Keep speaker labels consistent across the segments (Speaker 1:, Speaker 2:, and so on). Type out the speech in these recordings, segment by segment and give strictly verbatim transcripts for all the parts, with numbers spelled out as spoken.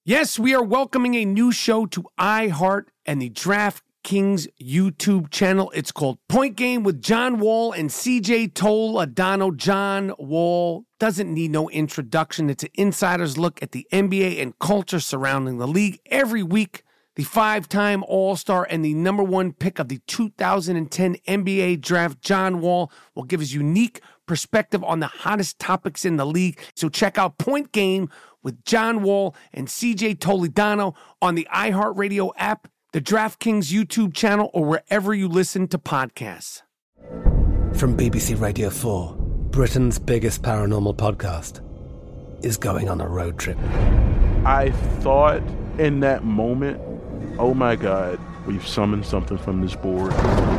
Speaker 1: Yes, we are welcoming a new show to iHeart and the DraftKings YouTube channel. It's called Point Game with John Wall and C J Toledano. John Wall doesn't need no introduction. It's an insider's look at the N B A and culture surrounding the league. Every week, the five-time All-Star and the number one pick of the two thousand ten N B A draft, John Wall, will give his unique perspective on the hottest topics in the league. So check out Point Game with John Wall and C J Toledano on the iHeartRadio app, the DraftKings YouTube channel, or wherever you listen to podcasts.
Speaker 2: From B B C Radio four, Britain's biggest paranormal podcast is going on a road trip.
Speaker 3: I thought in that moment, oh my God, we've summoned something from this board.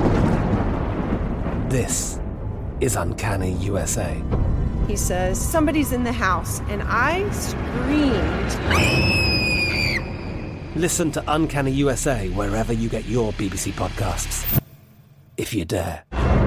Speaker 2: This is Uncanny U S A.
Speaker 4: He says, somebody's in the house, and I screamed.
Speaker 2: Listen to Uncanny U S A wherever you get your B B C podcasts, if you dare.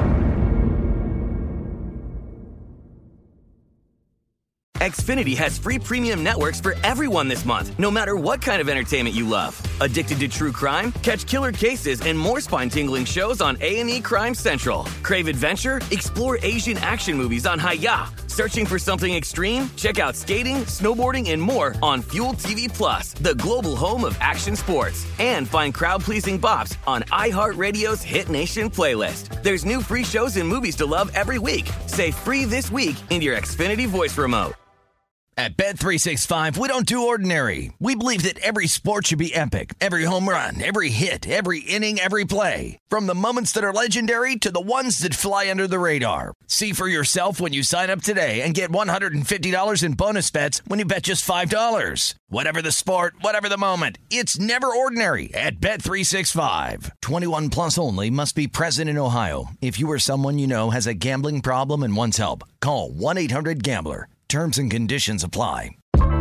Speaker 5: Xfinity has free premium networks for everyone this month, no matter what kind of entertainment you love. Addicted to true crime? Catch killer cases and more spine-tingling shows on A and E Crime Central. Crave adventure? Explore Asian action movies on Hi-Ya. Searching for something extreme? Check out skating, snowboarding, and more on Fuel T V Plus, the global home of action sports. And find crowd-pleasing bops on iHeartRadio's Hit Nation playlist. There's new free shows and movies to love every week. Say free this week in your Xfinity voice remote.
Speaker 6: At Bet three sixty-five, we don't do ordinary. We believe that every sport should be epic. Every home run, every hit, every inning, every play. From the moments that are legendary to the ones that fly under the radar. See for yourself when you sign up today and get one hundred fifty dollars in bonus bets when you bet just five dollars. Whatever the sport, whatever the moment, it's never ordinary at Bet three sixty-five. twenty-one plus only. Must be present in Ohio. If you or someone you know has a gambling problem and wants help, call one eight hundred gambler. Terms and conditions apply.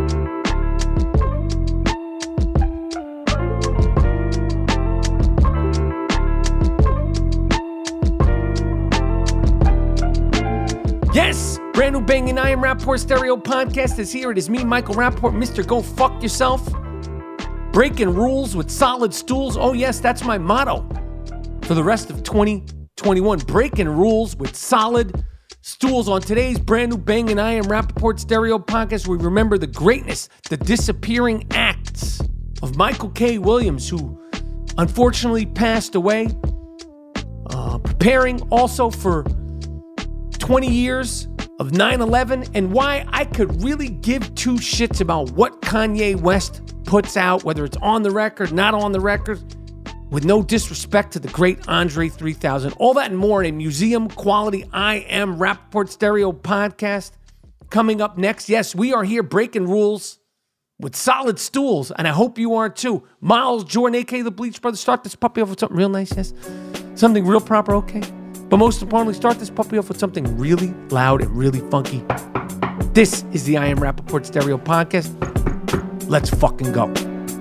Speaker 1: Yes! Brand new Bangin' I Am Rappaport Stereo podcast is here. It is me, Michael Rappaport, Mister Go Fuck Yourself. Breaking rules with solid stools. Oh yes, that's my motto for the rest of twenty twenty-one. Breaking rules with solid stools. On today's brand new Bangin' I Am Rappaport Stereo podcast, we remember the greatness, the disappearing acts of Michael K. Williams, who unfortunately passed away. Uh, preparing also for twenty years of nine eleven, and why I could really give two shits about what Kanye West puts out, whether it's on the record, not on the record, with no disrespect to the great Andre three thousand. All that and more in a museum quality I Am Rappaport Stereo podcast coming up next. Yes, we are here breaking rules with solid stools, and I hope you are too. Miles Jordan, a k a the Bleach Brothers, start this puppy off with something real nice, yes? Something real proper, okay? But most importantly, start this puppy off with something really loud and really funky. This is the I Am Rappaport Stereo podcast. Let's fucking go.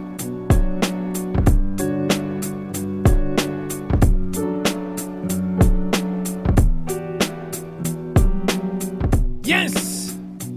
Speaker 1: Yes!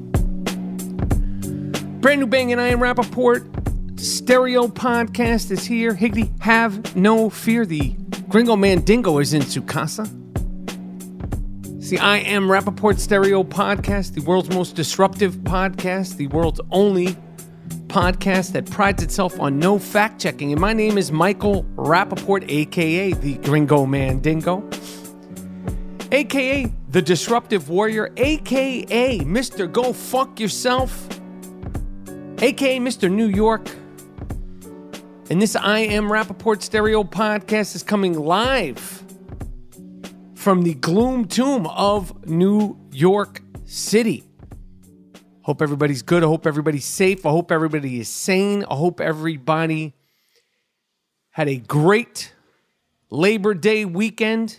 Speaker 1: Brand new Bangin' I Am Rappaport Stereo podcast is here. Higgity, have no fear. The Gringo Mandingo is in Tsukasa. It's the I Am Rappaport Stereo podcast, the world's most disruptive podcast, the world's only podcast that prides itself on no fact-checking. And my name is Michael Rappaport, a k a the Gringo Mandingo, a k a the Disruptive Warrior, a k a. Mister Go Fuck Yourself, a k a. Mister New York. And this I Am Rappaport Stereo podcast is coming live from the gloom tomb of New York City. Hope everybody's good. I hope everybody's safe. I hope everybody is sane. I hope everybody had a great Labor Day weekend.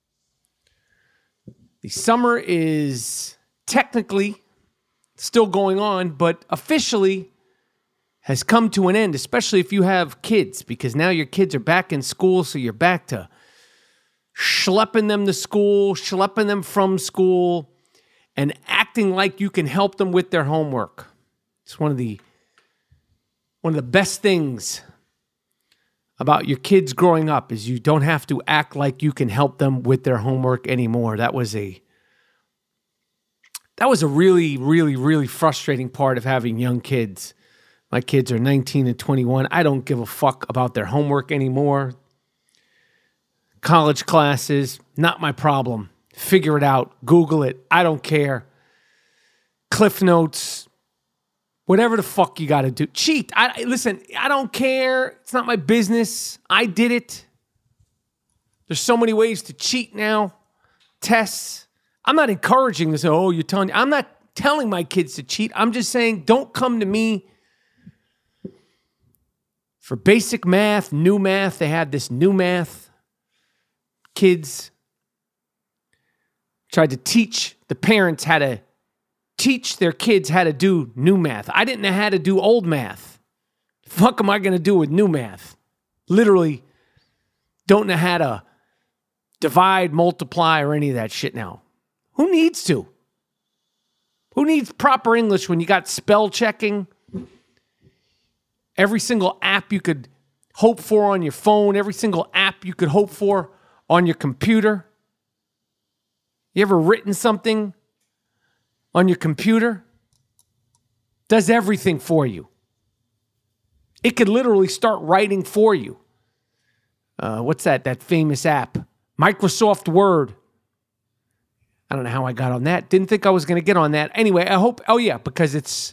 Speaker 1: The summer is technically still going on, but officially has come to an end, especially if you have kids, because now your kids are back in school, so you're back to schlepping them to school, schlepping them from school, and acting like you can help them with their homework. It's one of the one of the best things about your kids growing up is you don't have to act like you can help them with their homework anymore. That was a that was a really, really, really frustrating part of having young kids. My kids are nineteen and twenty-one. I don't give a fuck about their homework anymore. College classes, not my problem. Figure it out. Google it. I don't care. Cliff Notes. Whatever the fuck you got to do. Cheat. I, listen, I don't care. It's not my business. I did it. There's so many ways to cheat now. Tests. I'm not encouraging this. Oh, you're telling... I'm not telling my kids to cheat. I'm just saying, don't come to me for basic math, new math. They had this new math. Kids tried to teach the parents how to teach their kids how to do new math. I didn't know how to do old math. The fuck am I going to do with new math? Literally don't know how to divide, multiply, or any of that shit now. Who needs to? Who needs proper English when you got spell checking? Every single app you could hope for on your phone, every single app you could hope for on your computer. You ever written something on your computer? Does everything for you. It could literally start writing for you. Uh, what's that? That famous app? Microsoft Word. I don't know how I got on that. Didn't think I was going to get on that. Anyway, I hope... Oh, yeah, because it's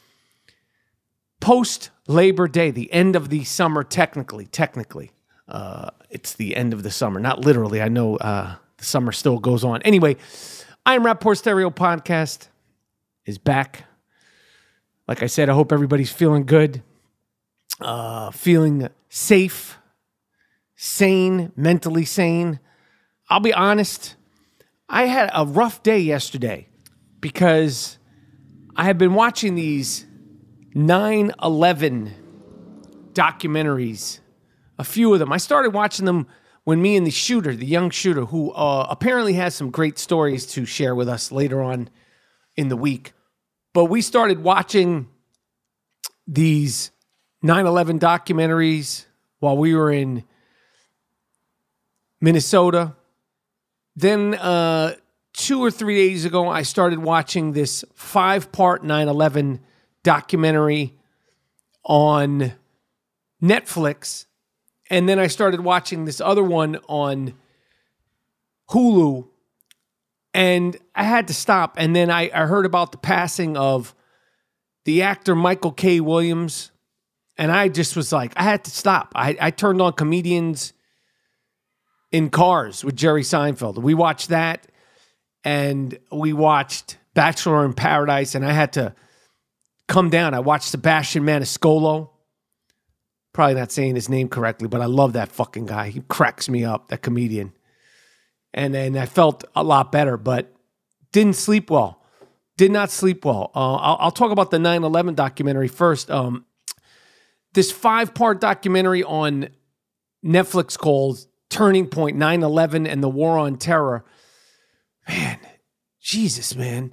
Speaker 1: post-Labor Day, the end of the summer, technically. Technically. Uh, it's the end of the summer. Not literally. I know uh, the summer still goes on. Anyway, I Am Rapport Stereo Podcast is back. Like I said, I hope everybody's feeling good, uh, feeling safe, sane, mentally sane. I'll be honest, I had a rough day yesterday because I have been watching these nine eleven documentaries, a few of them. I started watching them when me and the shooter, the young shooter, who uh, apparently has some great stories to share with us later on in the week. But we started watching these nine eleven documentaries while we were in Minnesota. Then uh, two or three days ago, I started watching this five-part nine eleven documentary on Netflix. And then I started watching this other one on Hulu. And I had to stop. And then I, I heard about the passing of the actor Michael K. Williams. And I just was like, I had to stop. I, I turned on Comedians in Cars with Jerry Seinfeld. We watched that. And we watched Bachelor in Paradise. And I had to come down. I watched Sebastian Maniscalco. Probably not saying his name correctly, but I love that fucking guy. He cracks me up, that comedian. And then I felt a lot better, but didn't sleep well. Did not sleep well. Uh, I'll, I'll talk about the nine eleven documentary first. Um, this five-part documentary on Netflix called Turning Point, nine eleven and the War on Terror. Man, Jesus, man.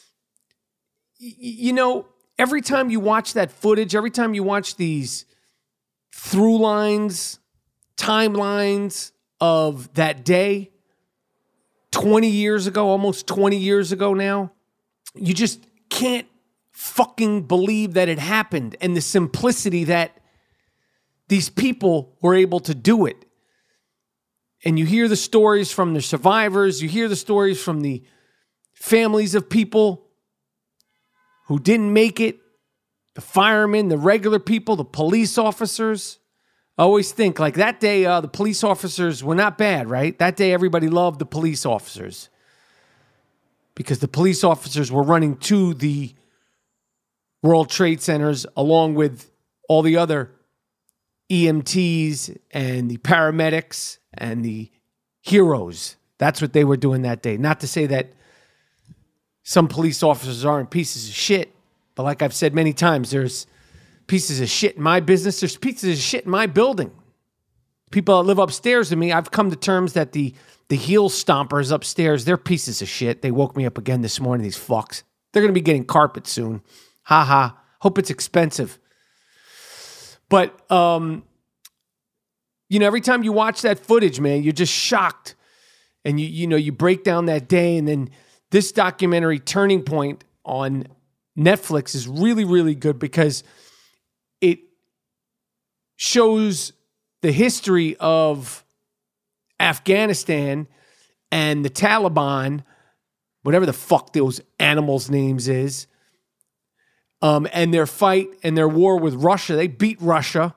Speaker 1: Y- you know, every time you watch that footage, every time you watch these through lines, timelines of that day, twenty years ago, almost twenty years ago now, you just can't fucking believe that it happened and the simplicity that these people were able to do it. And you hear the stories from the survivors, you hear the stories from the families of people who didn't make it, the firemen, the regular people, the police officers. I always think, like, that day, uh, the police officers were not bad, right? That day, everybody loved the police officers because the police officers were running to the World Trade Centers along with all the other E M Ts and the paramedics and the heroes. That's what they were doing that day. Not to say that some police officers aren't pieces of shit, but like I've said many times, there's pieces of shit in my business. There's pieces of shit in my building. People that live upstairs to me, I've come to terms that the, the heel stompers upstairs, they're pieces of shit. They woke me up again this morning, these fucks. They're going to be getting carpet soon. Ha ha. Hope it's expensive. But, um, you know, every time you watch that footage, man, you're just shocked. And, you you know, you break down that day. And then this documentary, Turning Point, on Netflix is really, really good because it shows the history of Afghanistan and the Taliban, whatever the fuck those animals' names is, um, and their fight and their war with Russia. They beat Russia.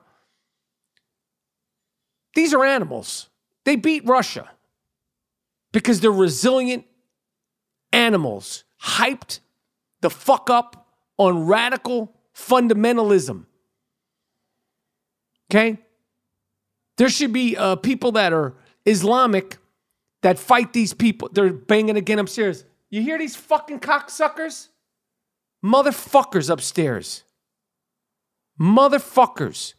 Speaker 1: These are animals. They beat Russia because they're resilient animals, hyped the fuck up on radical fundamentalism. Okay? There should be uh, people that are Islamic that fight these people. They're banging again upstairs. You hear these fucking cocksuckers? Motherfuckers upstairs. Motherfuckers.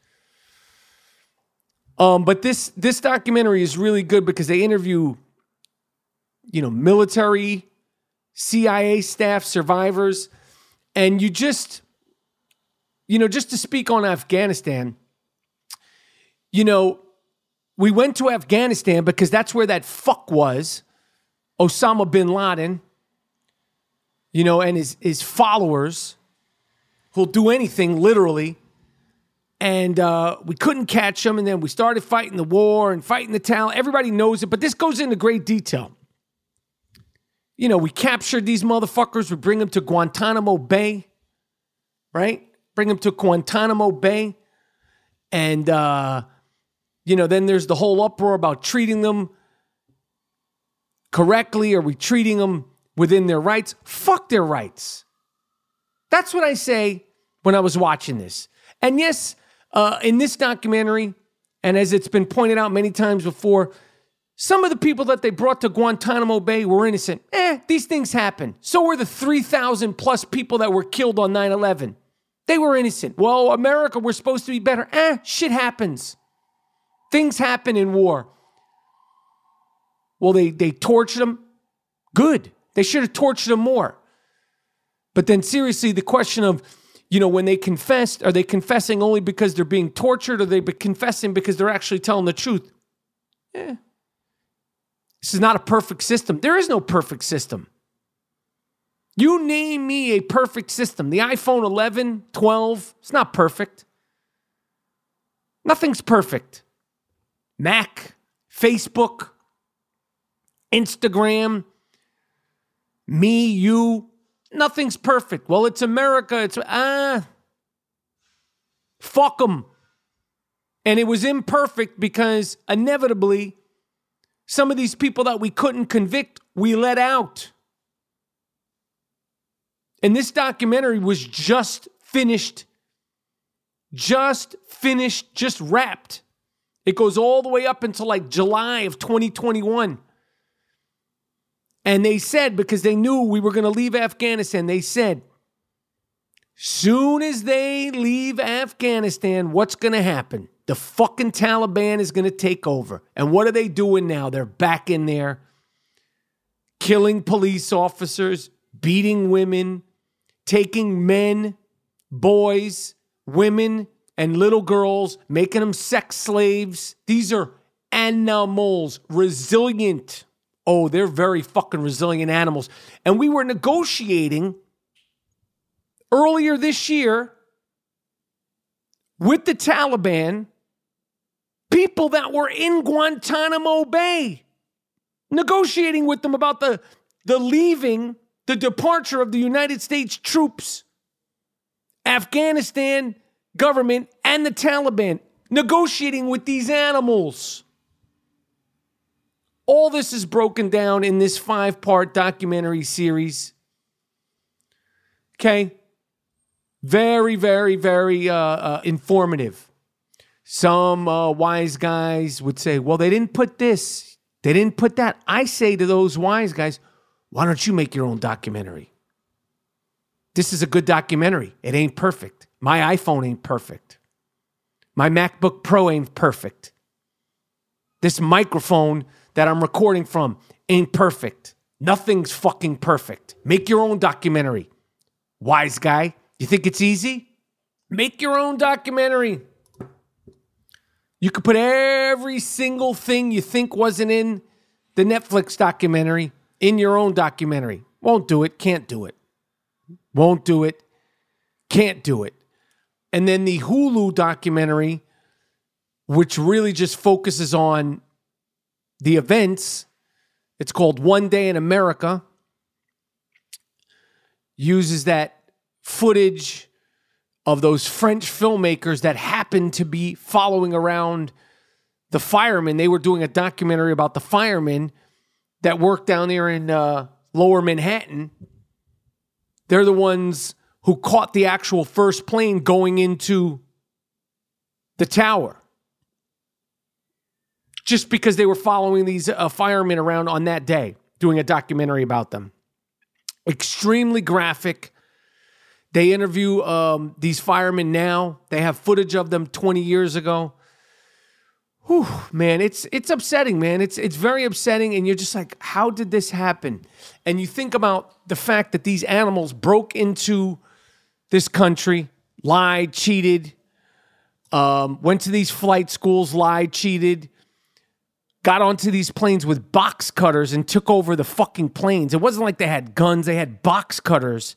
Speaker 1: Um, but this this documentary is really good because they interview, you know, military, C I A staff, survivors, and you just, you know, just to speak on Afghanistan, you know, we went to Afghanistan because that's where that fuck was, Osama bin Laden, you know, and his, his followers who'll do anything, literally. And uh, we couldn't catch them, and then we started fighting the war and fighting the Taliban. Everybody knows it, but this goes into great detail. You know, we captured these motherfuckers. We bring them to Guantanamo Bay, right? Bring them to Guantanamo Bay. And, uh, you know, then there's the whole uproar about treating them correctly. Are we treating them within their rights? Fuck their rights. That's what I say when I was watching this. And yes, uh, in this documentary, and as it's been pointed out many times before, some of the people that they brought to Guantanamo Bay were innocent. Eh, these things happen. So were the three thousand plus people that were killed on nine eleven. They were innocent. Well, America, we're supposed to be better. Eh, shit happens. Things happen in war. Well, they, they tortured them. Good. They should have tortured them more. But then seriously, the question of, you know, when they confessed, are they confessing only because they're being tortured, or are they confessing because they're actually telling the truth? Eh. This is not a perfect system. There is no perfect system. You name me a perfect system. The iPhone eleven, twelve, it's not perfect. Nothing's perfect. Mac, Facebook, Instagram, me, you, nothing's perfect. Well, it's America. It's, ah, fuck them. And it was imperfect because inevitably, some of these people that we couldn't convict, we let out. And this documentary was just finished, just finished, just wrapped. It goes all the way up until like July of twenty twenty-one. And they said, because they knew we were going to leave Afghanistan, they said, soon as they leave Afghanistan, what's going to happen? The fucking Taliban is going to take over. And what are they doing now? They're back in there, killing police officers, beating women, taking men, boys, women, and little girls, making them sex slaves. These are animals, resilient. Oh, they're very fucking resilient animals. And we were negotiating earlier this year with the Taliban, people that were in Guantanamo Bay, negotiating with them about the, the leaving, the departure of the United States troops, Afghanistan government, and the Taliban, negotiating with these animals. All this is broken down in this five-part documentary series. Okay? Very, very, very uh, uh, informative. Some uh, wise guys would say, well, they didn't put this. They didn't put that. I say to those wise guys, why don't you make your own documentary? This is a good documentary. It ain't perfect. My iPhone ain't perfect. My MacBook Pro ain't perfect. This microphone that I'm recording from ain't perfect. Nothing's fucking perfect. Make your own documentary. Wise guy, you think it's easy? Make your own documentary. You could put every single thing you think wasn't in the Netflix documentary in your own documentary. Won't do it. Can't do it. Won't do it. Can't do it. And then the Hulu documentary, which really just focuses on the events. It's called One Day in America. Uses that footage of those French filmmakers that happened to be following around the firemen. They were doing a documentary about the firemen that worked down there in uh, Lower Manhattan. They're the ones who caught the actual first plane going into the tower. Just because they were following these uh, firemen around on that day, doing a documentary about them. Extremely graphic. They interview um, these firemen now. They have footage of them twenty years ago. Whew, man, it's it's upsetting, man. It's it's very upsetting, and you're just like, how did this happen? And you think about the fact that these animals broke into this country, lied, cheated, um, went to these flight schools, lied, cheated, got onto these planes with box cutters and took over the fucking planes. It wasn't like they had guns. They had box cutters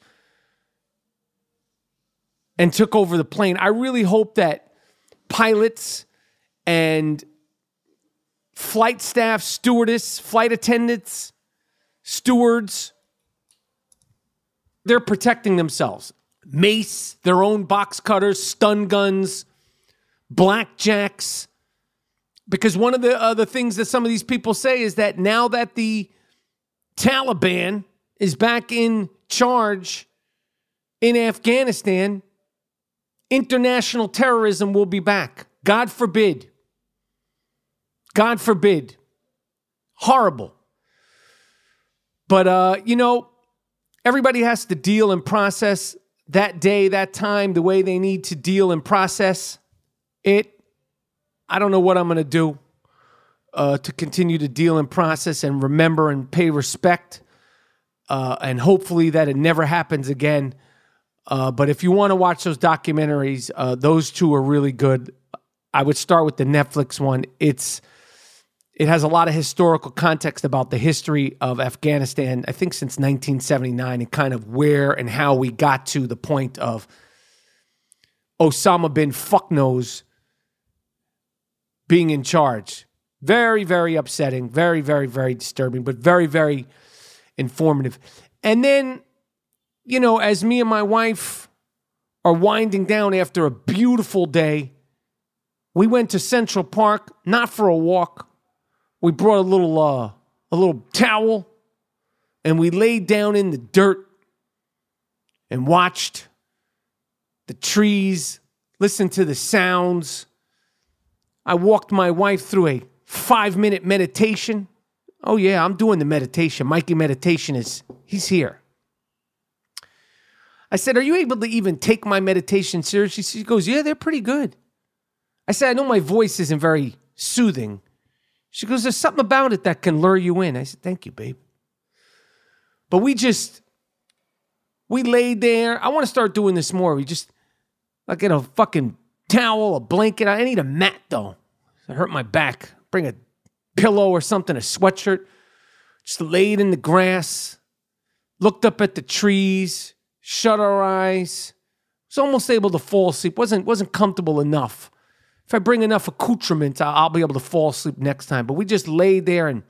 Speaker 1: and took over the plane. I really hope that pilots and flight staff, stewardess, flight attendants, stewards, they're protecting themselves. Mace, their own box cutters, stun guns, blackjacks. Because one of the other things that some of these people say is that now that the Taliban is back in charge in Afghanistan, international terrorism will be back. God forbid. God forbid. Horrible. But, uh, you know, everybody has to deal and process that day, that time, the way they need to deal and process it. I don't know what I'm going to do uh, to continue to deal and process and remember and pay respect. Uh, and hopefully that it never happens again. Uh, but if you want to watch those documentaries, uh, those two are really good. I would start with the Netflix one. It's it has a lot of historical context about the history of Afghanistan, I think since nineteen seventy-nine, and kind of where and how we got to the point of Osama bin Fucknose being in charge. Very, very upsetting. Very, very, very disturbing, but very, very informative. And then, you know, as me and my wife are winding down after a beautiful day, we went to Central Park, not for a walk. We brought a little, uh, a little towel, and we laid down in the dirt and watched the trees, listened to the sounds. I walked my wife through a five-minute meditation. Oh, yeah, I'm doing the meditation. Mikey Meditation is, he's here. I said, are you able to even take my meditation seriously? She goes, yeah, they're pretty good. I said, I know my voice isn't very soothing. She goes, there's something about it that can lure you in. I said, thank you, babe. But we just, we laid there. I want to start doing this more. We just, I get a fucking towel, a blanket. I need a mat, though. It hurt my back. Bring a pillow or something, a sweatshirt. Just laid in the grass, looked up at the trees, shut our eyes. Was almost able to fall asleep. Wasn't wasn't comfortable enough. If I bring enough accoutrements, I'll, I'll be able to fall asleep next time. But we just laid there and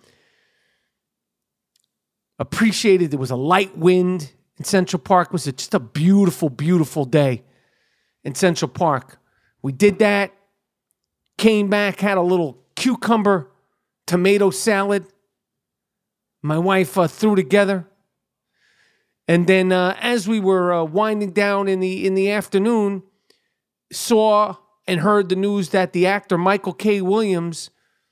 Speaker 1: appreciated. There was a light wind in Central Park. It was a, just a beautiful, beautiful day in Central Park. We did that. Came back, had a little cucumber tomato salad. My wife uh, threw together. And then uh, as we were uh, winding down in the in the afternoon, saw and heard the news that the actor Michael K. Williams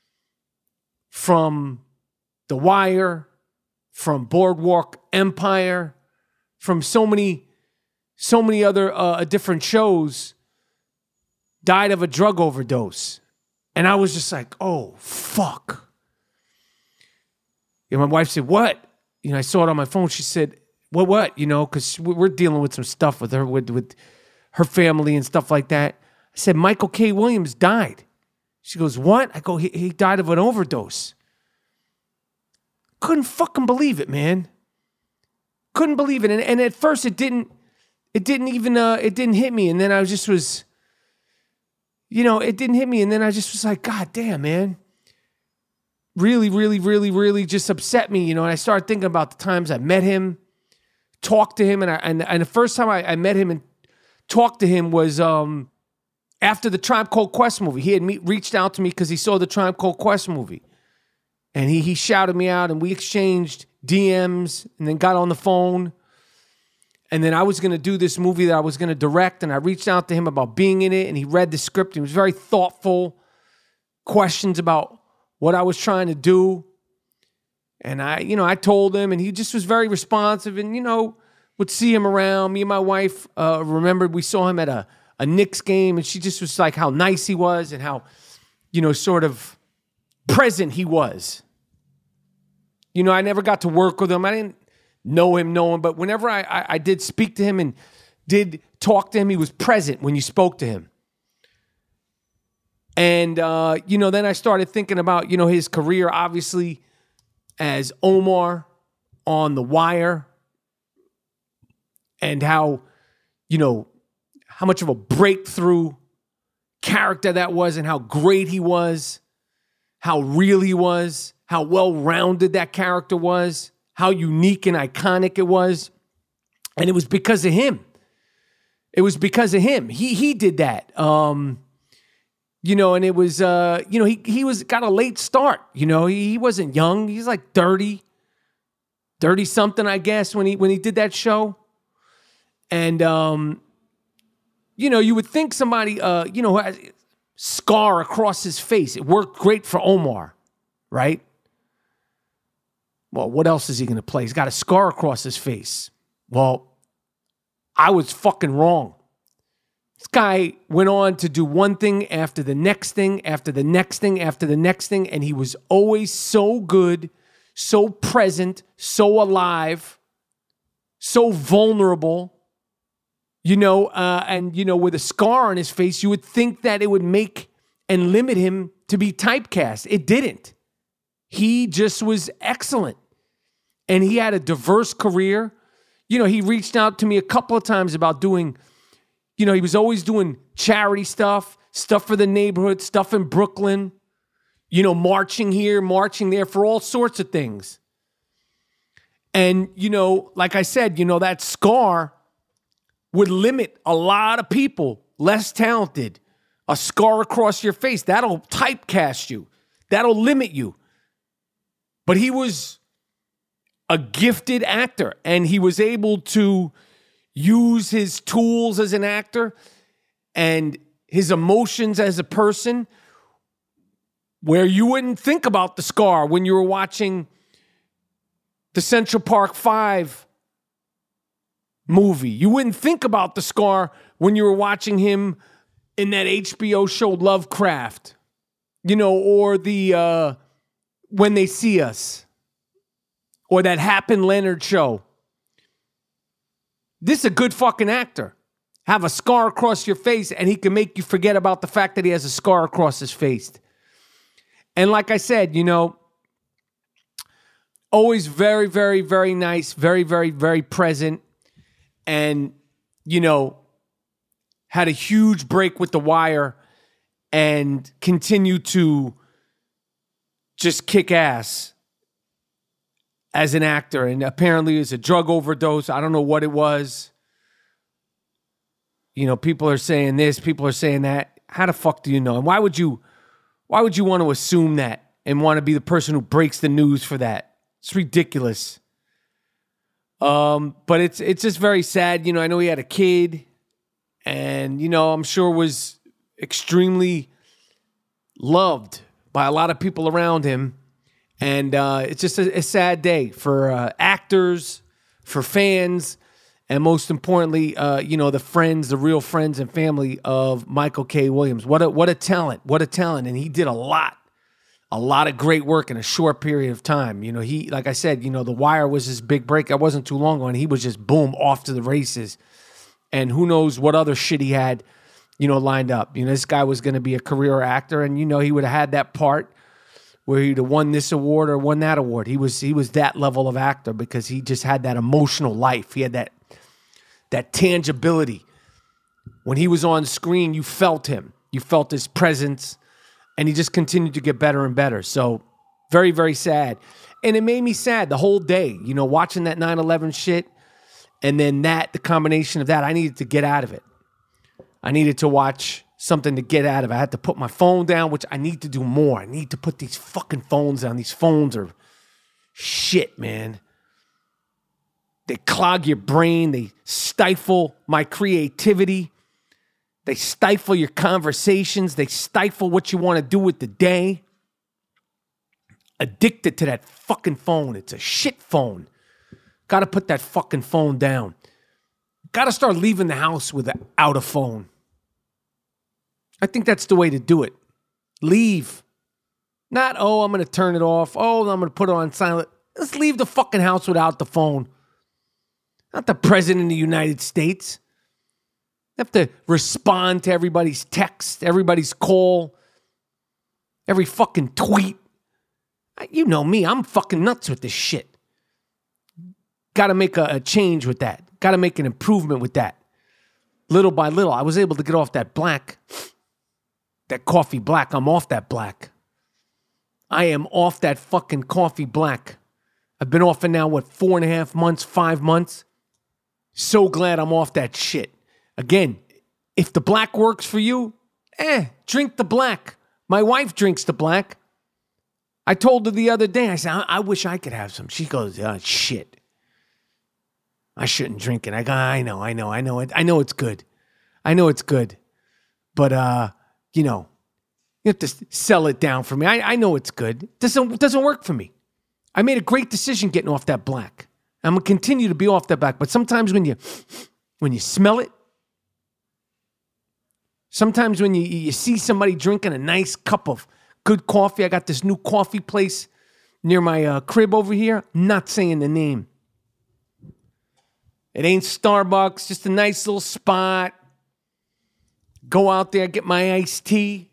Speaker 1: from The Wire, from Boardwalk Empire, from so many, so many other uh, different shows, died of a drug overdose. And I was just like, oh, fuck. And my wife said, what? You know, I saw it on my phone. She said, well, what? You know, because we're dealing with some stuff with her, with, with her family and stuff like that. I said, Michael K. Williams died. She goes, what? I go, he, he died of an overdose. Couldn't fucking believe it, man. Couldn't believe it. And, and at first it didn't, it didn't even, uh, it didn't hit me. And then I just was, you know, it didn't hit me. And then I just was like, God damn, man. Really, really, really, really just upset me, you know. And I started thinking about the times I met him, talked to him. And I, and, and the first time I, I met him and talked to him was um, after the Tribe Called Quest movie. He had me, reached out to me because he saw the Tribe Called Quest movie. And he he shouted me out and we exchanged D Ms and then got on the phone. And then I was going to do this movie that I was going to direct. And I reached out to him about being in it. And he read the script. He was very thoughtful. Questions about what I was trying to do. And I, you know, I told him and he just was very responsive and, you know, would see him around. Me and my wife uh, remembered we saw him at a, a Knicks game and she just was like how nice he was and how, you know, sort of present he was. You know, I never got to work with him. I didn't know him, know him, but whenever I, I, I did speak to him and did talk to him, he was present when you spoke to him. And, uh, you know, then I started thinking about, you know, his career, obviously, as Omar on The Wire and how, you know, how much of a breakthrough character that was and how great he was, how real he was, how well-rounded that character was, how unique and iconic it was. And it was because of him. It was because of him. He he did that. Um You know, and it was, uh, you know, he he was got a late start. You know, he, he wasn't young. He's like thirty, thirty something, I guess, when he when he did that show. And, um, you know, you would think somebody, uh, you know, has a scar across his face. It worked great for Omar, right? Well, what else is he going to play? He's got a scar across his face. Well, I was fucking wrong. This guy went on to do one thing after the next thing, after the next thing, after the next thing, and he was always so good, so present, so alive, so vulnerable, you know, uh, and, you know, with a scar on his face, you would think that it would make and limit him to be typecast. It didn't. He just was excellent, and he had a diverse career. You know, he reached out to me a couple of times about doing, you know, he was always doing charity stuff, stuff for the neighborhood, stuff in Brooklyn, you know, marching here, marching there for all sorts of things. And, you know, like I said, you know, that scar would limit a lot of people, less talented. A scar across your face, that'll typecast you. That'll limit you. But he was a gifted actor, and he was able to use his tools as an actor and his emotions as a person where you wouldn't think about the scar when you were watching the Central Park Five movie. You wouldn't think about the scar when you were watching him in that H B O show Lovecraft, you know, or the uh, When They See Us, or that Hap and Leonard show. This is a good fucking actor. Have a scar across your face and he can make you forget about the fact that he has a scar across his face. And like I said, you know, always very, very, very nice, very, very, very present. And, you know, had a huge break with The Wire and continued to just kick ass as an actor. And apparently it was a drug overdose. I don't know what it was. You know, people are saying this, people are saying that. How the fuck do you know? And why would you, why would you want to assume that and want to be the person who breaks the news for that? It's ridiculous. Um, but it's it's just very sad. You know, I know he had a kid, and, you know, I'm sure was extremely loved by a lot of people around him. And uh, it's just a, a sad day for uh, actors, for fans, and most importantly, uh, you know, the friends, the real friends and family of Michael K. Williams. What a what a talent! What a talent! And he did a lot, a lot of great work in a short period of time. You know, he, like I said, you know, The Wire was his big break. That wasn't too long ago, and he was just boom off to the races. And who knows what other shit he had you know, lined up. You know, this guy was going to be a career actor, and, you know, he would have had that part where he'd have won this award or won that award. He was he was that level of actor because he just had that emotional life. He had that that tangibility. When he was on screen, you felt him. You felt his presence, and he just continued to get better and better. So very, very sad. And it made me sad the whole day, you know, watching that nine eleven shit, and then that, the combination of that, I needed to get out of it. I needed to watch something to get out of it. I had to put my phone down, which I need to do more. I need to put these fucking phones down. These phones are shit, man. They clog your brain. They stifle my creativity. They stifle your conversations. They stifle what you want to do with the day. Addicted to that fucking phone. It's a shit phone. Got to put that fucking phone down. Got to start leaving the house without a phone. I think that's the way to do it. Leave. Not, oh, I'm going to turn it off. Oh, I'm going to put it on silent. Let's leave the fucking house without the phone. Not the president of the United States. You have to respond to everybody's text, everybody's call, every fucking tweet. You know me, I'm fucking nuts with this shit. Got to make a, a change with that. Got to make an improvement with that. Little by little, I was able to get off that black, that coffee black. I'm off that black. I am off that fucking coffee black. I've been off it now, what, four and a half months, five months? So glad I'm off that shit. Again, if the black works for you, eh, drink the black. My wife drinks the black. I told her the other day, I said, I, I wish I could have some. She goes, oh, shit. I shouldn't drink it. I go, I know, I know, I know it. I know it's good. I know it's good. But, uh, you know, you have to sell it down for me. I, I know it's good. It doesn't, it doesn't work for me. I made a great decision getting off that black. I'm going to continue to be off that black. But sometimes when you, when you smell it, sometimes when you, you see somebody drinking a nice cup of good coffee, I got this new coffee place near my uh, crib over here. Not saying the name. It ain't Starbucks, just a nice little spot. Go out there, get my iced tea.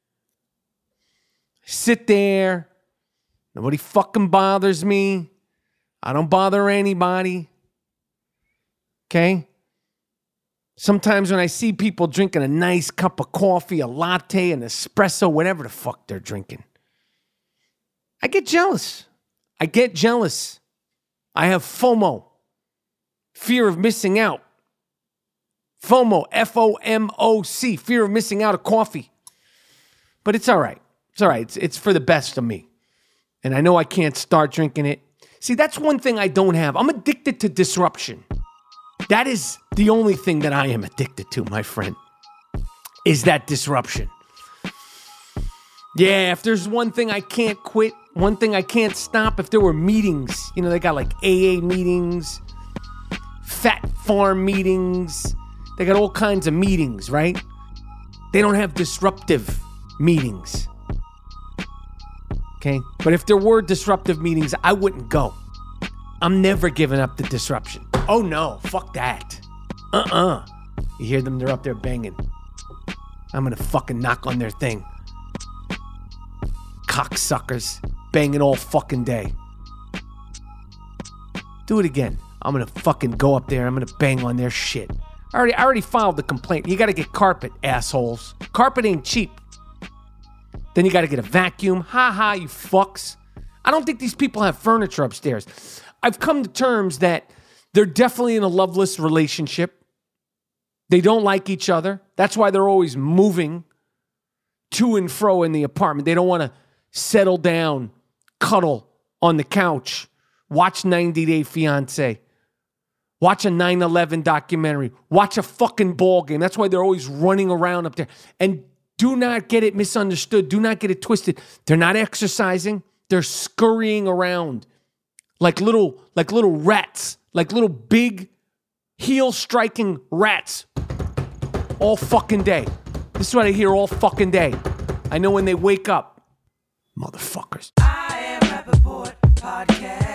Speaker 1: Sit there. Nobody fucking bothers me. I don't bother anybody. Okay? Sometimes when I see people drinking a nice cup of coffee, a latte, an espresso, whatever the fuck they're drinking, I get jealous. I get jealous. I have FOMO. Fear of missing out. FOMO, F O M O C, fear of missing out of coffee. But it's all right. It's all right. It's, it's for the best of me. And I know I can't start drinking it. See, that's one thing I don't have. I'm addicted to disruption. That is the only thing that I am addicted to, my friend, is that disruption. Yeah, if there's one thing I can't quit, one thing I can't stop, if there were meetings, you know, they got like A A meetings, fat farm meetings. They got all kinds of meetings, right? They don't have disruptive meetings. Okay? But if there were disruptive meetings, I wouldn't go. I'm never giving up the disruption. Oh no, fuck that. Uh-uh. You hear them, they're up there banging. I'm gonna fucking knock on their thing. Cocksuckers. Banging all fucking day. Do it again. I'm gonna fucking go up there. I'm gonna bang on their shit. I already, I already filed the complaint. You gotta get carpet, assholes. Carpet ain't cheap. Then you gotta get a vacuum. Ha ha, you fucks. I don't think these people have furniture upstairs. I've come to terms that they're definitely in a loveless relationship. They don't like each other. That's why they're always moving to and fro in the apartment. They don't want to settle down, cuddle on the couch, watch ninety day fiancé, watch a nine eleven documentary, watch a fucking ball game. That's why they're always running around up there. And do not get it misunderstood. Do not get it twisted. They're not exercising. They're scurrying around like little, like little rats, like little big heel-striking rats all fucking day. This is what I hear all fucking day. I know when they wake up. Motherfuckers.
Speaker 7: I am Rappaport Podcast.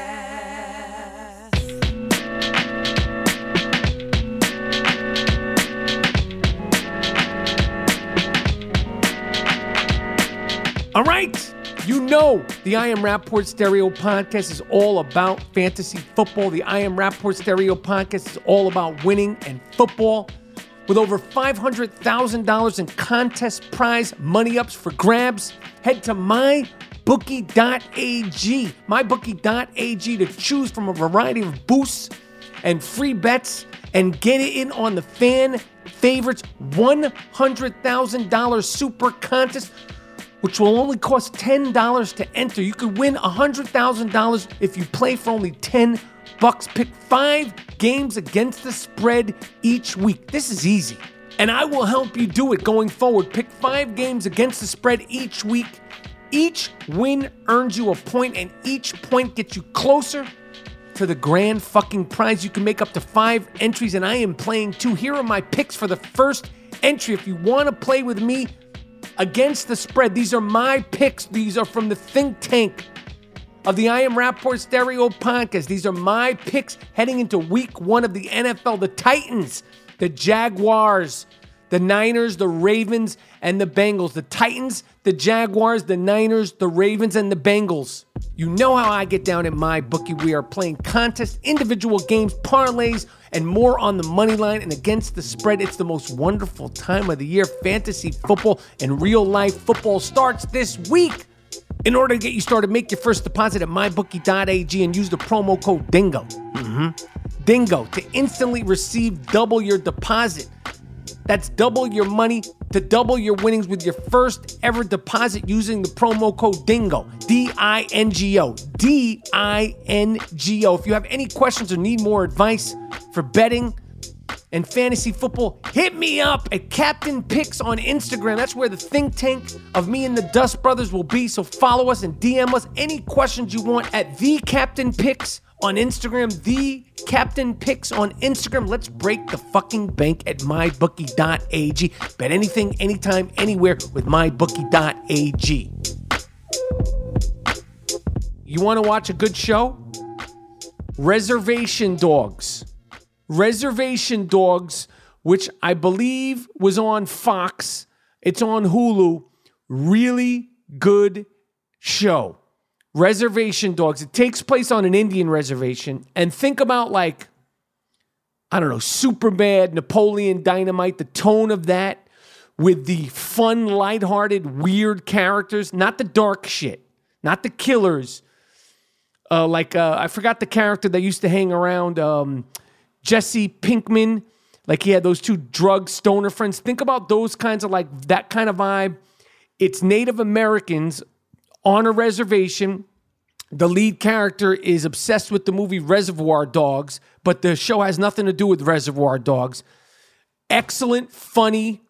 Speaker 1: All right. You know the I Am Rapport Stereo Podcast is all about fantasy football. The I Am Rapport Stereo Podcast is all about winning and football. With over five hundred thousand dollars in contest prize money ups for grabs, head to my bookie dot a g, my bookie dot a g to choose from a variety of boosts and free bets and get it in on the fan favorites one hundred thousand dollars super contest, which will only cost ten dollars to enter. You could win one hundred thousand dollars if you play for only ten bucks. Pick five games against the spread each week. This is easy, and I will help you do it going forward. Pick five games against the spread each week. Each win earns you a point, and each point gets you closer to the grand fucking prize. You can make up to five entries, and I am playing two. Here are my picks for the first entry. If you want to play with me against the spread, these are my picks. These are from the think tank of the I Am Rapport Stereo Podcast. These are my picks heading into week one of the N F L. The Titans, the Jaguars, the Niners, the Ravens, and the Bengals. The Titans, the Jaguars, the Niners, the Ravens, and the Bengals. You know how I get down at my bookie. We are playing contests, individual games, parlays, and more on the money line and against the spread. It's the most wonderful time of the year. Fantasy football and real life football starts this week. In order to get you started, make your first deposit at my bookie dot a g and use the promo code DINGO. Mm-hmm. DINGO to instantly receive double your deposit. That's double your money to double your winnings with your first ever deposit using the promo code DINGO. D I N G O. D I N G O. If you have any questions or need more advice for betting and fantasy football, hit me up at Captain Picks on Instagram. That's where the think tank of me and the Dust Brothers will be. So follow us and D M us any questions you want at The Captain Picks on Instagram. The Captain Picks on Instagram. Let's break the fucking bank at my bookie dot a g. Bet anything, anytime, anywhere with my bookie dot a g. You want to watch a good show? Reservation Dogs. Reservation Dogs, which I believe was on Fox. It's on Hulu. Really good show. Reservation Dogs. It takes place on an Indian reservation. And think about, like, I don't know, Superbad, Napoleon Dynamite, the tone of that with the fun, lighthearted, weird characters. Not the dark shit. Not the killers. Uh, like, uh, I forgot the character that used to hang around... Um, Jesse Pinkman, like he had those two drug stoner friends. Think about those kinds of, like, that kind of vibe. It's Native Americans on a reservation. The lead character is obsessed with the movie Reservoir Dogs, but the show has nothing to do with Reservoir Dogs. Excellent, funny,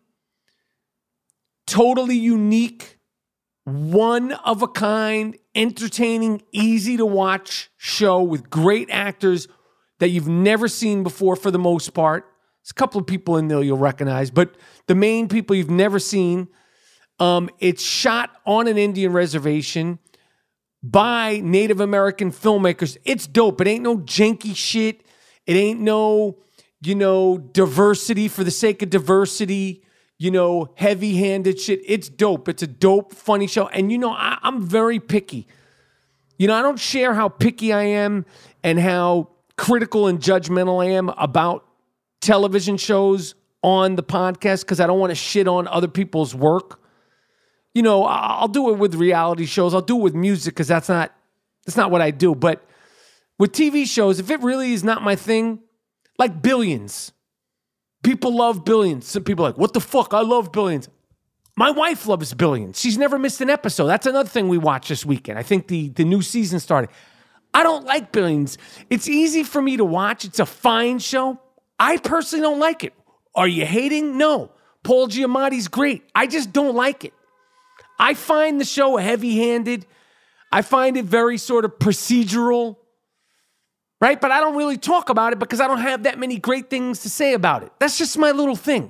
Speaker 1: totally unique, one-of-a-kind, entertaining, easy-to-watch show with great actors that you've never seen before for the most part. There's a couple of people in there you'll recognize, but the main people you've never seen. Um, it's shot on an Indian reservation by Native American filmmakers. It's dope. It ain't no janky shit. It ain't no, you know, diversity for the sake of diversity, you know, heavy-handed shit. It's dope. It's a dope, funny show. And, you know, I, I'm very picky. You know, I don't share how picky I am and how critical and judgmental I am about television shows on the podcast because I don't want to shit on other people's work. You know, I'll do it with reality shows. I'll do it with music because that's not that's not what I do. But with T V shows, if it really is not my thing, like Billions. People love Billions. Some people are like, what the fuck? I love Billions. My wife loves Billions. She's never missed an episode. That's another thing we watched this weekend. I think the, the new season started. I don't like Billions. It's easy for me to watch. It's a fine show. I personally don't like it. Are you hating? No. Paul Giamatti's great. I just don't like it. I find the show heavy-handed. I find it very sort of procedural, right? But I don't really talk about it because I don't have that many great things to say about it. That's just my little thing.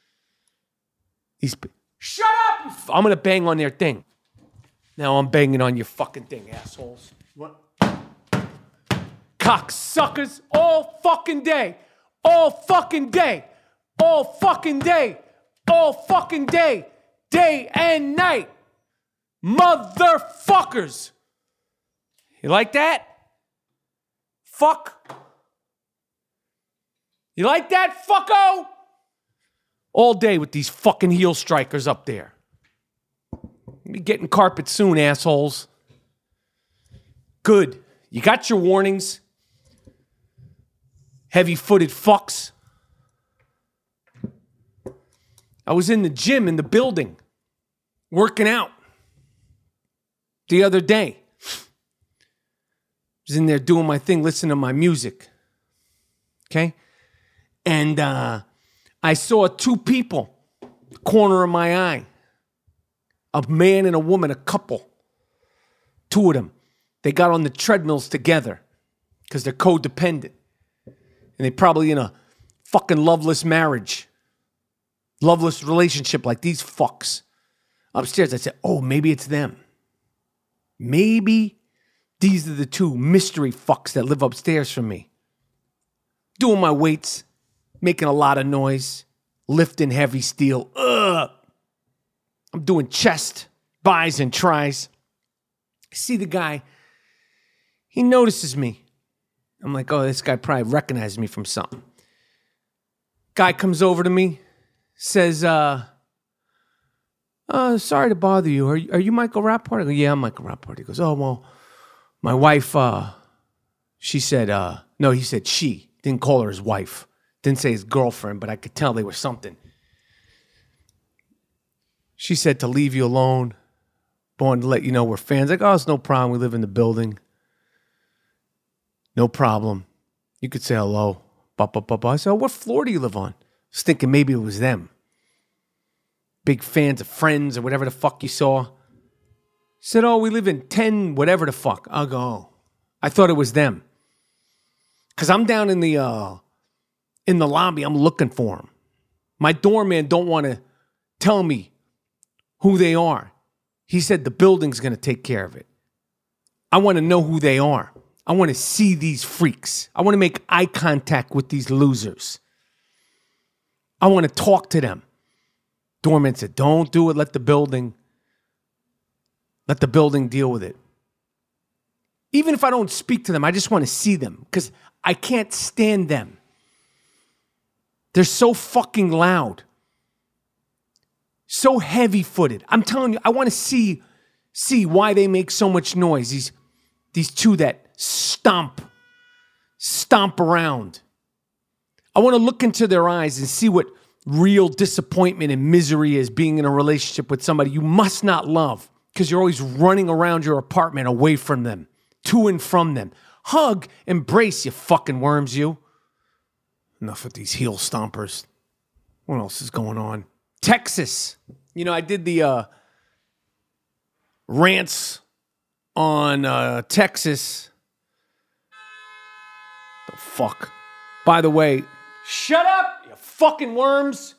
Speaker 1: These, shut up! I'm going to bang on their thing. Now I'm banging on your fucking thing, assholes. What? Cocksuckers all fucking day. All fucking day. All fucking day. All fucking day. Day and night. Motherfuckers. You like that? Fuck. You like that, fucko? All day with these fucking heel strikers up there. Be getting carpet soon, assholes. Good. You got your warnings. Heavy-footed fucks. I was in the gym in the building, working out the other day. I was in there doing my thing, listening to my music. Okay? And uh, I saw two people, corner of my eye. A man and a woman, a couple. Two of them. They got on the treadmills together because they're codependent. And they probably in a fucking loveless marriage. Loveless relationship like these fucks. Upstairs, I said, oh, maybe it's them. Maybe these are the two mystery fucks that live upstairs from me. Doing my weights, making a lot of noise, lifting heavy steel. Ugh. I'm doing chest, bis, and tris. I see the guy. He notices me. I'm like, oh, this guy probably recognizes me from something. Guy comes over to me, says, uh, uh, sorry to bother you. Are, are you Michael Rappaport? I go, yeah, I'm Michael Rappaport. He goes, oh, well, my wife, uh, she said, uh, no, he said she. Didn't call her his wife. Didn't say his girlfriend, but I could tell they were something. She said to leave you alone. Born to let you know we're fans. Like, oh, it's no problem. We live in the building. No problem. You could say hello. Ba, ba, ba, ba. I said, oh, what floor do you live on? I was thinking maybe it was them. Big fans of Friends or whatever the fuck you saw. Said, oh, we live in ten, whatever the fuck. I'll go, oh. I thought it was them. Because I'm down in the uh, in the lobby. I'm looking for them. My doorman don't want to tell me who they are. He said the building's going to take care of it. I want to know who they are. I want to see these freaks. I want to make eye contact with these losers. I want to talk to them. Doorman said, don't do it. Let the building, let the building deal with it. Even if I don't speak to them, I just want to see them because I can't stand them. They're so fucking loud. So heavy-footed. I'm telling you, I want to see, see why they make so much noise. These, these two that stomp, stomp around. I want to look into their eyes and see what real disappointment and misery is being in a relationship with somebody you must not love because you're always running around your apartment away from them, to and from them. Hug, embrace, you fucking worms, you. Enough with these heel stompers. What else is going on? Texas. You know, I did the uh, rants on uh, Texas. The fuck. By the way, shut up, you fucking worms.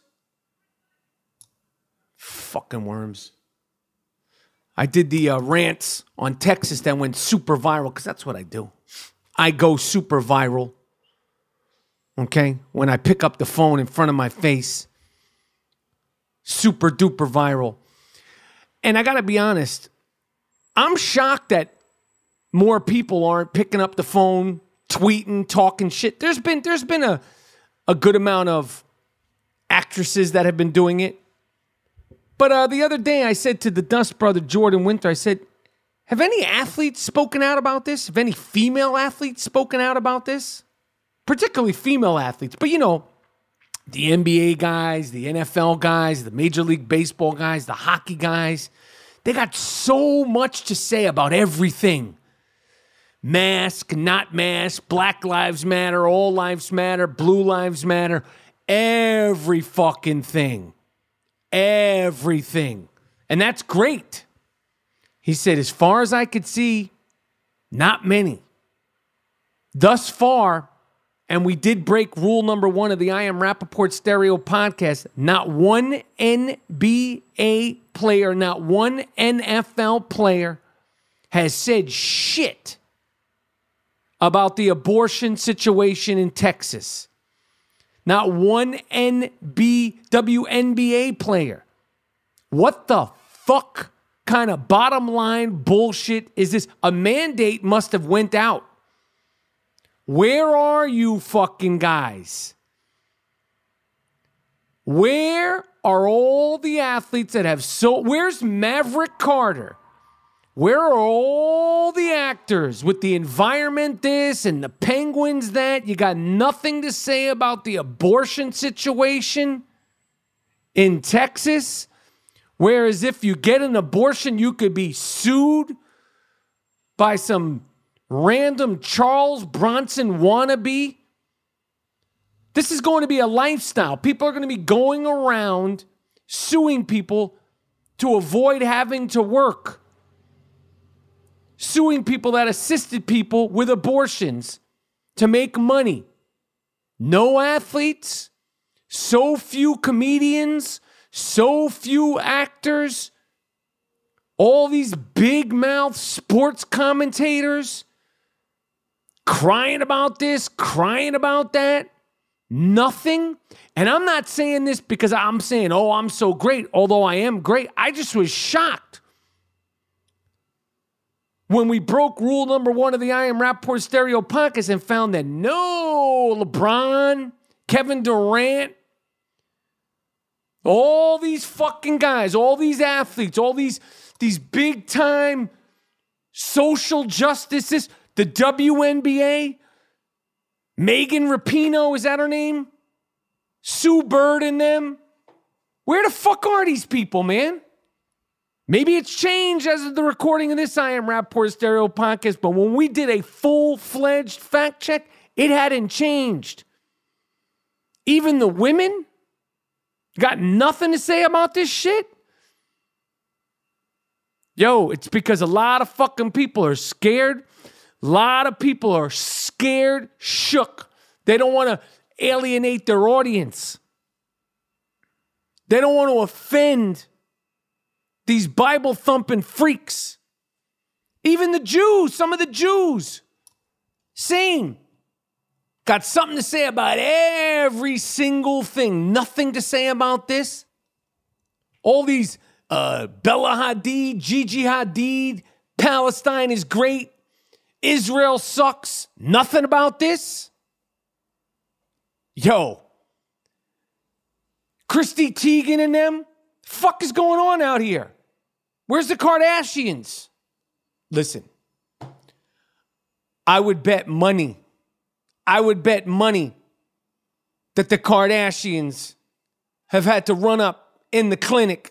Speaker 1: Fucking worms. I did the uh, rants on Texas that went super viral because that's what I do. I go super viral. Okay? When I pick up the phone in front of my face. Super duper viral. And I got to be honest, I'm shocked that more people aren't picking up the phone, tweeting, talking shit. There's been there's been a, a good amount of actresses that have been doing it. But uh, the other day I said to the Dust brother, Jordan Winter, I said, have any athletes spoken out about this? Have any female athletes spoken out about this? Particularly female athletes. But, you know, the N B A guys, the N F L guys, the Major League Baseball guys, the hockey guys, they got so much to say about everything. Mask, not mask, Black Lives Matter, All Lives Matter, Blue Lives Matter, every fucking thing. Everything. And that's great. He said, as far as I could see, not many. Thus far, and we did break rule number one of the I Am Rappaport Stereo podcast, not one N B A player, not one N F L player has said shit about the abortion situation in Texas. Not one N B W N B A player. What the fuck kind of bottom line bullshit is this? A mandate must have went out. Where are you fucking guys? Where are all the athletes that have so... Where's Maverick Carter? Where are all the actors with the environment this and the Penguins that? You got nothing to say about the abortion situation in Texas? Whereas if you get an abortion, you could be sued by some random Charles Bronson wannabe. This is going to be a lifestyle. People are going to be going around suing people to avoid having to work. Suing people that assisted people with abortions to make money. No athletes, so few comedians, so few actors, all these big mouth sports commentators crying about this, crying about that. Nothing. And I'm not saying this because I'm saying, oh, I'm so great, although I am great. I just was shocked when we broke rule number one of the I Am Rapport Stereo podcast and found that no LeBron, Kevin Durant, all these fucking guys, all these athletes, all these, these big time social justices, the W N B A, Megan Rapinoe, is that her name? Sue Bird and them. Where the fuck are these people, man? Maybe it's changed as of the recording of this I Am Rapport Stereo podcast, but when we did a full-fledged fact check, it hadn't changed. Even the women got nothing to say about this shit? Yo, it's because a lot of fucking people are scared. A lot of people are scared, shook. They don't want to alienate their audience. They don't want to offend these Bible-thumping freaks. Even the Jews, some of the Jews, same. Got something to say about every single thing. Nothing to say about this. All these uh, Bella Hadid, Gigi Hadid, Palestine is great, Israel sucks. Nothing about this. Yo, Christy Teigen and them, fuck is going on out here? Where's the Kardashians? Listen, I would bet money, I would bet money that the Kardashians have had to run up in the clinic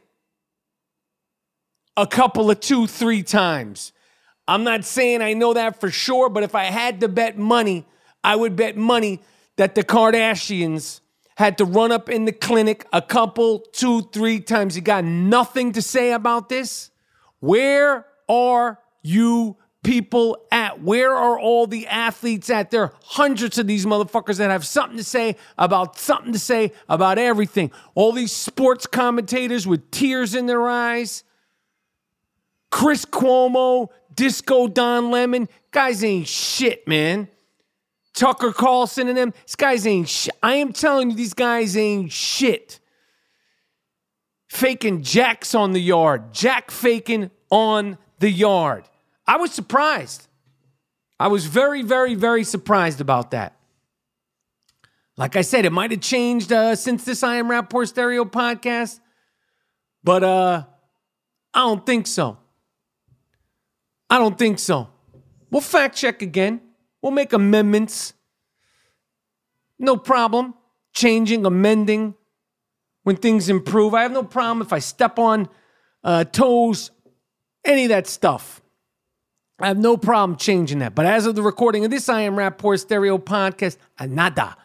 Speaker 1: a couple of two, three times. I'm not saying I know that for sure, but if I had to bet money, I would bet money that the Kardashians had to run up in the clinic a couple, two, three times. You got nothing to say about this? Where are you people at? Where are all the athletes at? There are hundreds of these motherfuckers that have something to say about something to say about everything. All these sports commentators with tears in their eyes. Chris Cuomo, Disco Don Lemon. Guys ain't shit, man. Tucker Carlson and them. These guys ain't shit. I am telling you, these guys ain't shit. Faking jacks on the yard. Jack faking on the yard. I was surprised. I was very, very, very surprised about that. Like I said, it might have changed uh, since this I Am Rapport Stereo podcast. But uh, I don't think so. I don't think so. We'll fact check again. We'll make amendments. No problem. Changing, amending when things improve. I have no problem if I step on uh, toes, any of that stuff. I have no problem changing that. But as of the recording of this I Am Rapport Stereo podcast, nada.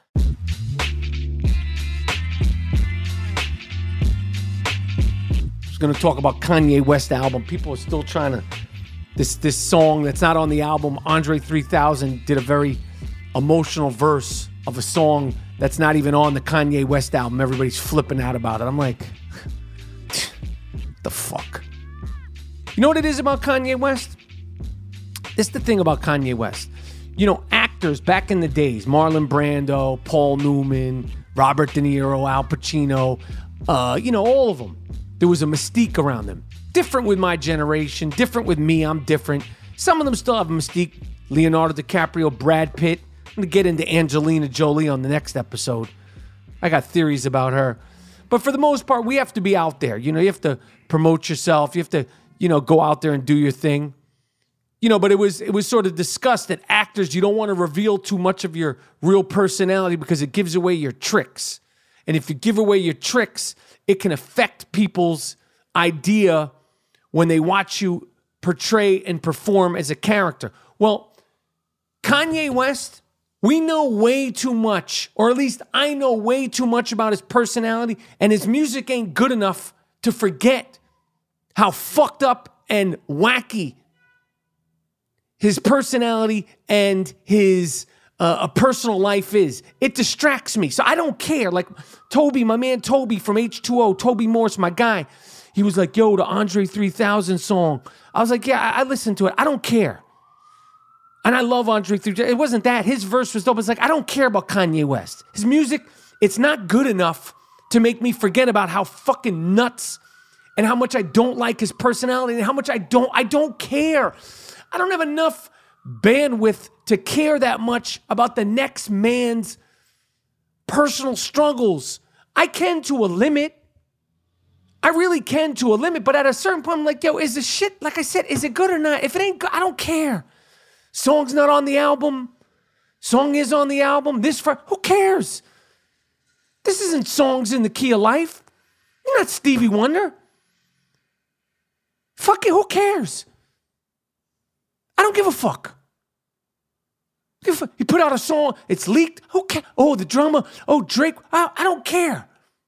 Speaker 1: I was going to talk about Kanye West album. People are still trying to... This this song that's not on the album, Andre three thousand did a very emotional verse of a song that's not even on the Kanye West album. Everybody's flipping out about it. I'm like, the fuck? You know what it is about Kanye West? This is the thing about Kanye West. You know, actors back in the days, Marlon Brando, Paul Newman, Robert De Niro, Al Pacino, uh, you know, all of them. There was a mystique around them. Different with my generation, different with me, I'm different. Some of them still have a mystique. Leonardo DiCaprio, Brad Pitt. I'm going to get into Angelina Jolie on the next episode. I got theories about her. But for the most part, we have to be out there. You know, you have to promote yourself. You have to, you know, go out there and do your thing. You know, but it was it was sort of discussed that actors, you don't want to reveal too much of your real personality because it gives away your tricks. And if you give away your tricks, it can affect people's idea when they watch you portray and perform as a character. Well, Kanye West, we know way too much, or at least I know way too much about his personality, and his music ain't good enough to forget how fucked up and wacky his personality and his uh, a personal life is. It distracts me, so I don't care. Like Toby, my man Toby from H two O, Toby Morse, my guy, he was like, yo, the Andre three thousand song. I was like, yeah, I, I listened to it. I don't care. And I love Andre three thousand. It wasn't that. His verse was dope. It's like, I don't care about Kanye West. His music, it's not good enough to make me forget about how fucking nuts and how much I don't like his personality and how much I don't, I don't care. I don't have enough bandwidth to care that much about the next man's personal struggles. I can to a limit. I really can to a limit, but at a certain point, I'm like, yo, is this shit, like I said, is it good or not? If it ain't good, I don't care. Song's not on the album. Song is on the album. This, for, who cares? This isn't Songs in the Key of Life. You're not Stevie Wonder. Fuck it, who cares? I don't give a fuck. Give a fuck. You put out a song, it's leaked. Who cares? Oh, the drummer. Oh, Drake. I, I don't care.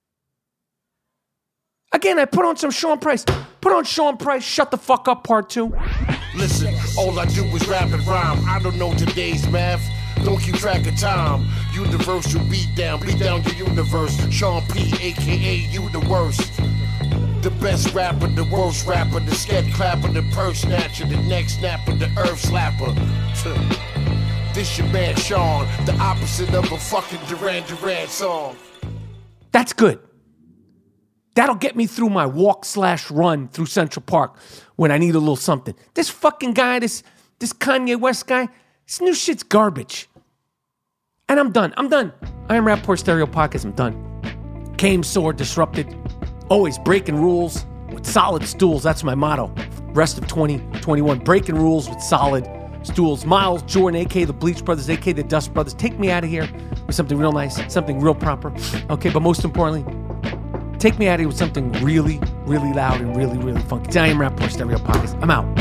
Speaker 1: Again, I put on some Sean Price. Put on Sean Price, Shut the Fuck Up, part two.
Speaker 8: Listen, all I do is rap and rhyme. I don't know today's math. Don't keep track of time. Universal beat down, beat down your universe. Sean P, A K A you the worst. The best rapper, the worst rapper, the scat clapper, the purse snatcher, the neck snapper, the earth slapper. This your man Sean, the opposite of a fucking Duran Duran song.
Speaker 1: That's good. That'll get me through my walk slash run through Central Park when I need a little something. This fucking guy, this this Kanye West guy, this new shit's garbage. And I'm done. I'm done. I am Rapport Stereo Podcast. I'm done. Came, soared, disrupted. Always breaking rules with solid stools. That's my motto. Rest of twenty twenty-one. Breaking rules with solid stools. Miles, Jordan, a k a the Bleach Brothers, a k a the Dust Brothers. Take me out of here with something real nice, something real proper. Okay, but most importantly, take me out of here with something really, really loud and really, really funky. I am Rapport Stereo Podcast. I'm out.